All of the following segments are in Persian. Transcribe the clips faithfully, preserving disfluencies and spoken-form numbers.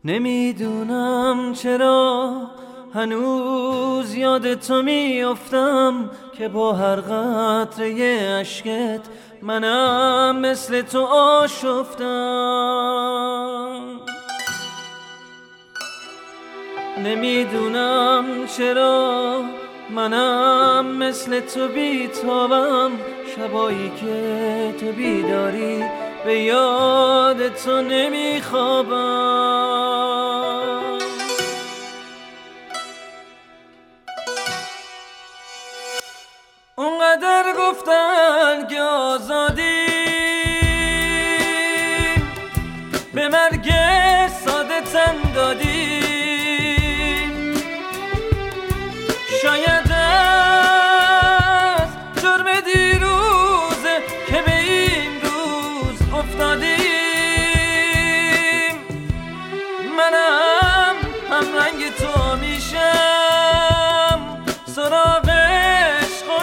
نمیدونم چرا هنوز یاد تو میافتم که با هر قطره اشکت منم مثل تو آشفتم. نمیدونم چرا منم مثل تو بیتابم، شبایی که تو بیداری به یاد تو نمیخوابم. اونقدر گفتن که آزادی به مرگ ساده تن دادی، شاید از جرم دیروزه که به این روز افتادیم. منم هم رنگ تو میشم، سراغ عشقو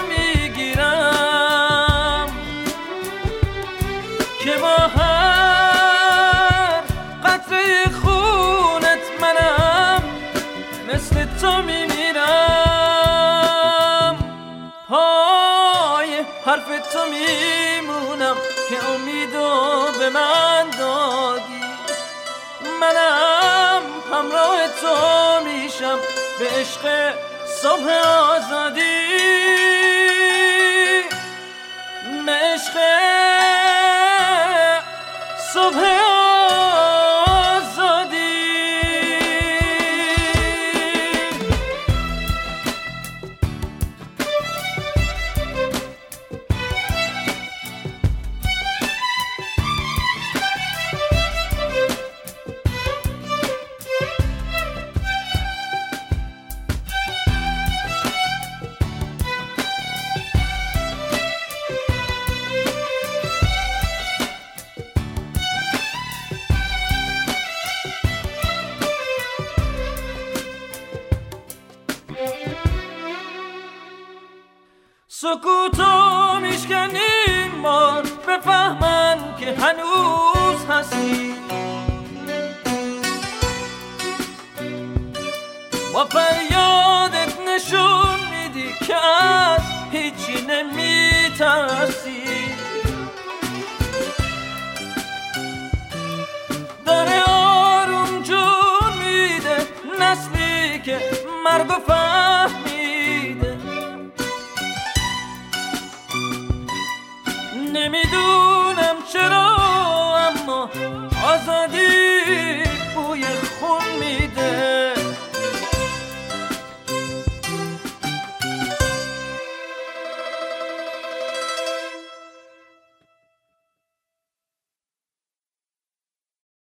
میگیرم که با هر قطره خونت منم مثل تو میمیرم. پای حرف تو میمونم که امیدو به من دادی، منم همراه تو میشم به عشق صبح آزادی، به عشق صبح آزادی. سکوتو میشکنیم بار بفهمن که هنوز هستی، با فریادت نشون میدی که از هیچی نمیترسی. داره آروم جون میده نسلی که مرگو فهمیده. نمیدون